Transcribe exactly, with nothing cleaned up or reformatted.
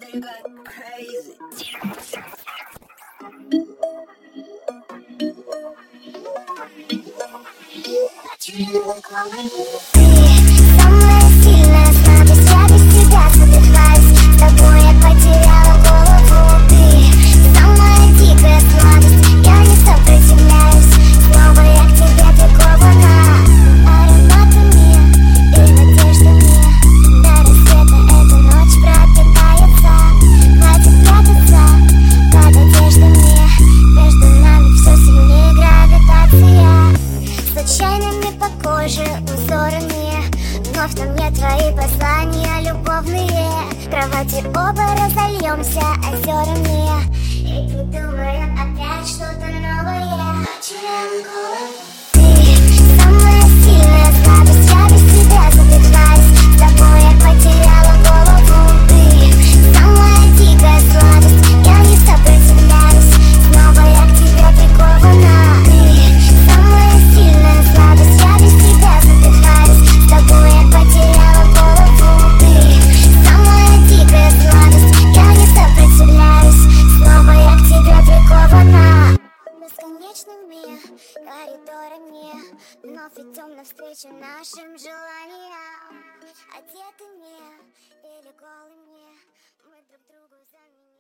you got crazy. Самая сильная слабость, я без тебя задыхаюсь. С тобой я потеряла голову. Ты самая дикая сладость, я не сопротивляюсь. Снова я к тебе прикована ароматами и надеждами. До рассвета эта ночь пропитается. Хватит прятаться под одеждами. Между нами все сильнее гравитация. Случайными по коже узорами, вновь на мне твои послания любовные. В кровати оба разольемся озерами и придумаем опять что-то новое. Потеряем голову. Ты самая сильная слабость, я без тебя задыхаюсь. С тобой я потеряла голову. Ты самая дикая сладость, я не сопротивляюсь. Снова я к тебе прикована. Ты самая сильная слабость, я без тебя задыхаюсь. С тобой я потеряла голову. Ты самая дикая сладость, я не сопротивляюсь. Снова я к тебе прикована бесконечными коридорами. Вновь идем навстречу нашим желаниям. Одетыми или голыми мы друг другу заменим.